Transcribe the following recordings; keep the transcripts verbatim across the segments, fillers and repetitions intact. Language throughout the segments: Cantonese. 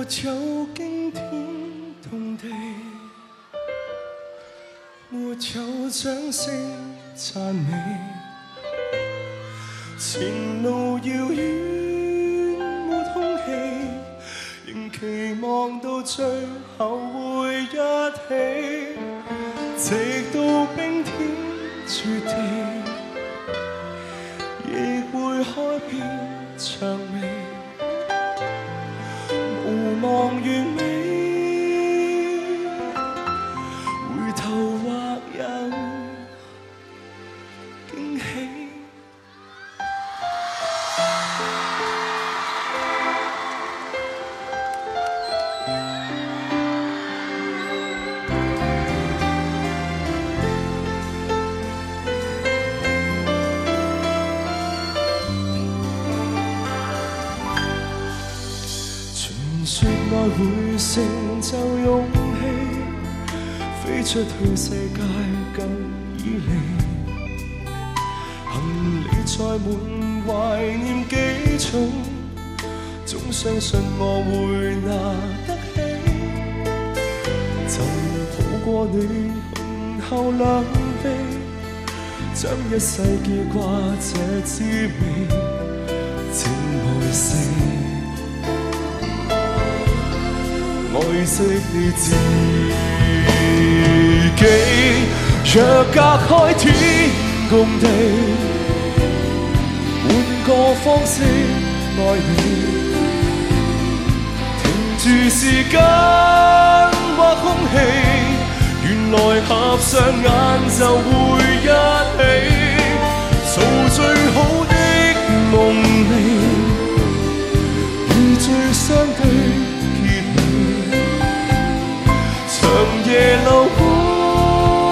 有驚天動地，沒有掌聲讚美，前路遙遠沒空氣，仍期望到最後會一起，直到冰天絕地，亦會開遍薔薇。無望完美，回頭或有驚喜。說愛會成就勇氣，飛出去世界更以離，行李載滿懷念幾重，總相信我會拿得起，就抱過你紅後兩臂，將一世記掛這滋味，請愛惜。愛惜你自己，若隔開天共地，換個方式愛你，停住時間或空氣，原來合上眼就會一起，做最好的夢寐，與最相對長夜流光，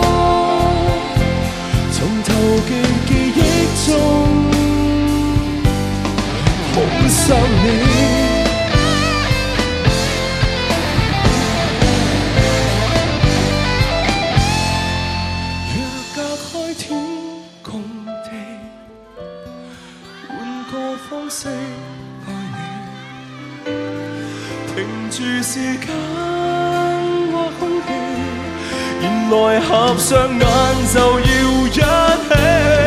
從頭記記憶中碰上你。若隔開天共地，換個方式愛你，停住時間。原來合上眼就要一起。